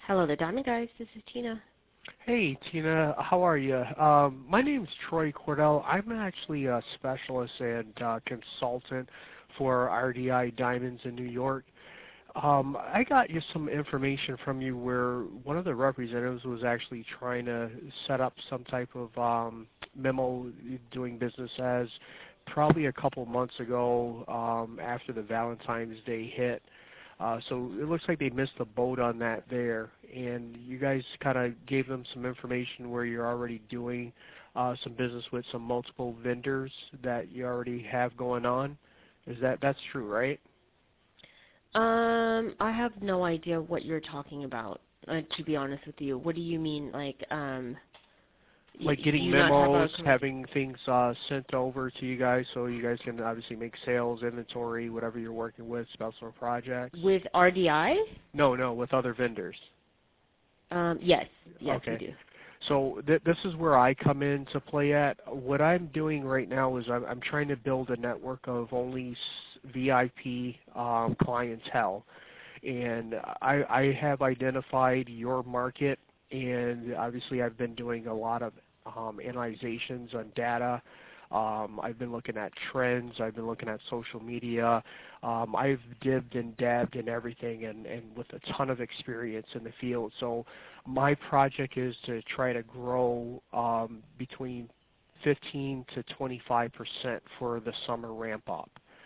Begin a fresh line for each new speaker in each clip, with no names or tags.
Hello, the Diamond Guys. This is Tina.
Hey, Tina. How are you? My name's Troy Cordell. I'm actually a specialist and consultant for RDI Diamonds in New York. I got you some information from you where one of the representatives was actually trying to set up some type of memo doing business as probably a couple months ago after the Valentine's Day hit. So it looks like they missed the boat on that there, and you guys kind of gave them some information where you're already doing some business with some multiple vendors that you already have going on. That's true, right?
I have no idea what you're talking about, to be honest with you. What do you mean, like
getting memos, having things sent over to you guys so you guys can obviously make sales, inventory, whatever you're working with, special projects?
With RDI?
No, with other vendors.
Yes,
okay.
We do.
So this is where I come into play at. What I'm doing right now is I'm trying to build a network of only VIP clientele. And I have identified your market, and obviously I've been doing a lot of analyzations on data. I've been looking at trends. I've been looking at social media. I've dibbed and dabbed in everything and with a ton of experience in the field. So my project is to try to grow between 15 to 25% for the summer ramp up.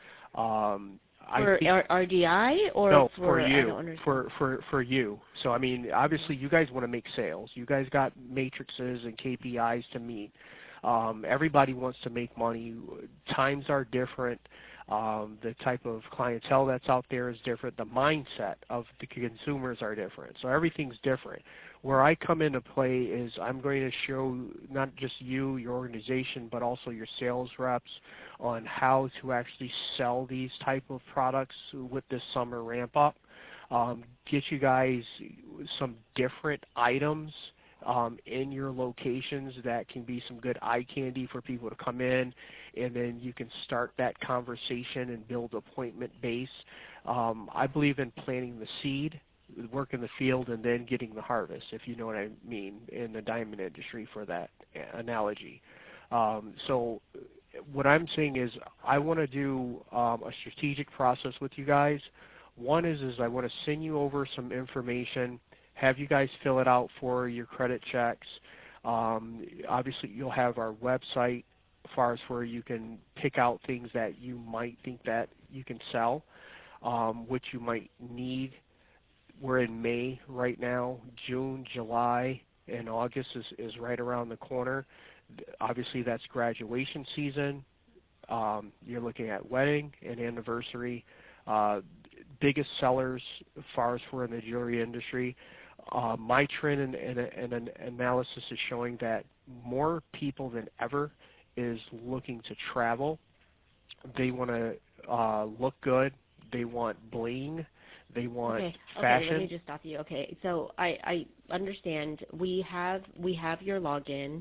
For RDI or
no,
for
you? For you. So I mean, obviously you guys want to make sales. You guys got matrices and KPIs to meet. Everybody wants to make money. Times are different. The type of clientele that's out there is different. The mindset of the consumers are different. So everything's different. Where I come into play is I'm going to show not just you, your organization, but also your sales reps on how to actually sell these type of products with this summer ramp up. Get you guys some different items in your locations that can be some good eye candy for people to come in, and then you can start that conversation and build appointment base. I believe in planting the seed, work in the field, and then getting the harvest, if you know what I mean, in the diamond industry for that analogy. So what I'm saying is I want to do a strategic process with you guys. One is I want to send you over some information, have you guys fill it out for your credit checks. Obviously, you'll have our website as far as where you can pick out things that you might think that you can sell, which you might need. We're in May right now. June, July, and August is right around the corner. Obviously, that's graduation season. You're looking at wedding and anniversary. Biggest sellers as far as we're in the jewelry industry. My trend and analysis is showing that more people than ever is looking to travel. They want to look good. They want bling. They want fashion.
Okay, let me just stop you. Okay, so I understand. We have your login.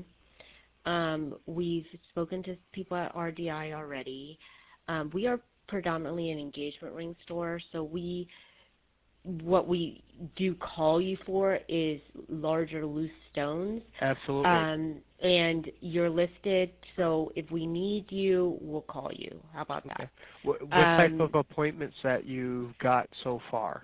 We've spoken to people at RDI already. We are predominantly an engagement ring store, so what we do call you for is larger loose stones.
Absolutely.
And you're listed, so if we need you, we'll call you. How about that?
What type of appointments that you've got so far?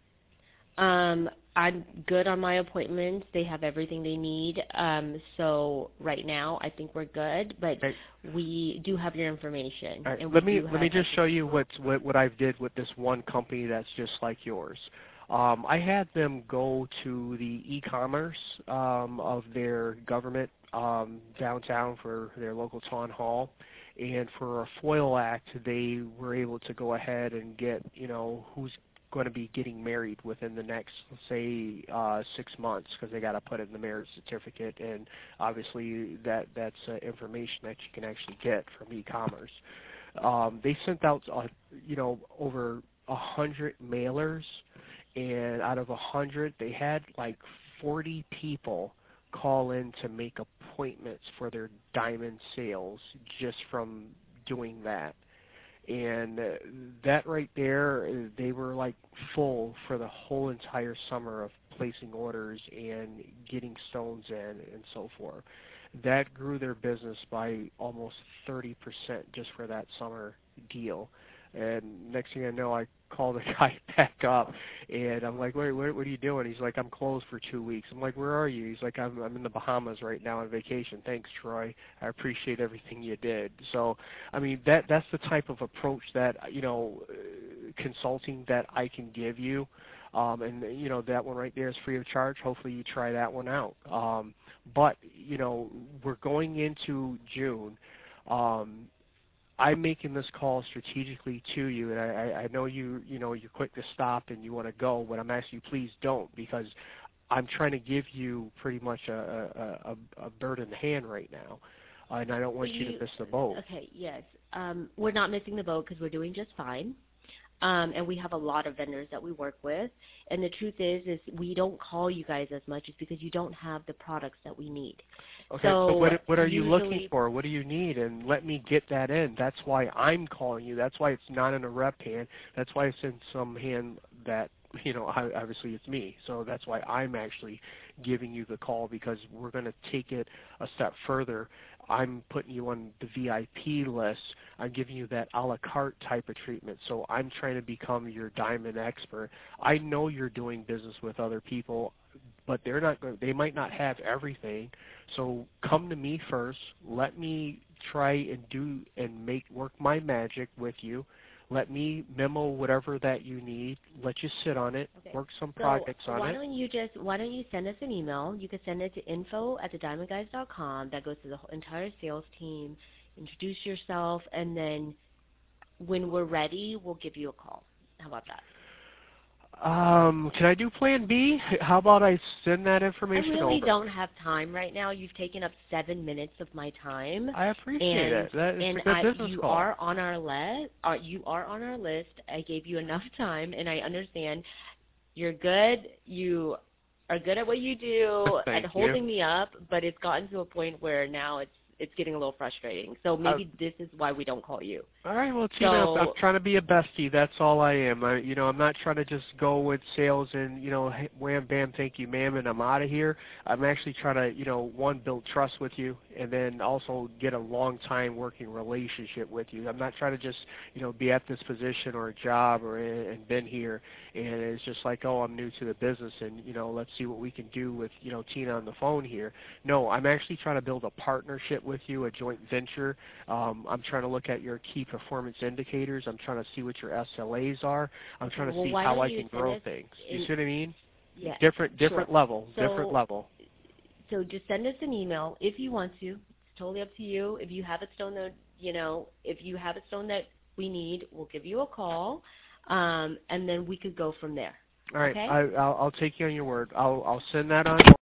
I'm good on my appointments. They have everything they need. So right now, I think we're good. But we do have your information.
Right.
And
let me just show you what I've did with this one company that's just like yours. I had them go to the e-commerce of their government downtown for their local town hall, and for a FOIL act, they were able to go ahead and get who's going to be getting married within the next, let's say, 6 months, because they got to put in the marriage certificate, and obviously that's information that you can actually get from e-commerce. They sent out over 100 mailers, and out of 100, they had like 40 people call in to make appointments for their diamond sales just from doing that. And that right there, they were like full for the whole entire summer of placing orders and getting stones in and so forth. That grew their business by almost 30% just for that summer deal. And next thing I know, I call the guy back up, and I'm like, "Wait, what are you doing?" He's like, "I'm closed for 2 weeks." I'm like, "Where are you?" He's like, I'm in the Bahamas right now on vacation. Thanks, Troy. I appreciate everything you did. So, I mean, that's the type of approach that, consulting that I can give you. And, that one right there is free of charge. Hopefully you try that one out. But, we're going into June. I'm making this call strategically to you, and I know you're quick to stop and you want to go, but I'm asking you, please don't, because I'm trying to give you pretty much a bird in the hand right now, and I don't want you to miss the boat.
Okay, yes. We're not missing the boat because we're doing just fine. And we have a lot of vendors that we work with. And the truth is we don't call you guys as much is because you don't have the products that we need.
Okay, so what are you looking for? What do you need? And let me get that in. That's why I'm calling you. That's why it's not in a rep hand. That's why it's in some hand that, obviously it's me. So that's why I'm actually giving you the call, because we're going to take it a step further. I'm putting you on the VIP list. I'm giving you that a la carte type of treatment. So I'm trying to become your diamond expert. I know you're doing business with other people, but they might not have everything. So come to me first. Let me try and work my magic with you. Let me memo whatever that you need. Let you sit on it. Okay. Work some projects on it.
Why don't you send us an email? You can send it to info@thediamondguys.com. That goes to the entire sales team. Introduce yourself, and then when we're ready, we'll give you a call. How about that?
Can I do Plan B? How about I send that information over?
I really don't have time right now. You've taken up 7 minutes of my time.
I appreciate it. That is a good business
you
call.
are on our list. You are on our list. I gave you enough time, and I understand you're good. You are good at what you do and holding me up, but it's gotten to a point where now it's getting a little frustrating. So maybe this is why we don't call you.
All right, well, Tina, I'm trying to be a bestie. That's all I am. I'm not trying to just go with sales and, hey, wham, bam, thank you, ma'am, and I'm out of here. I'm actually trying to, one, build trust with you, and then also get a long-time working relationship with you. I'm not trying to just, be at this position or a job and been here, and it's just like, oh, I'm new to the business, and, let's see what we can do with, Tina on the phone here. No, I'm actually trying to build a partnership with you, a joint venture. I'm trying to look at your key performance indicators. I'm trying to see what your SLAs are. I'm trying to see how I can grow things. You see what I mean?
Yeah.
Different level. Different level.
So just send us an email if you want to. It's totally up to you. If you have a stone that if you have a stone that we need, we'll give you a call, and then we could go from there.
All right.
Okay?
I'll take you on your word. I'll send that on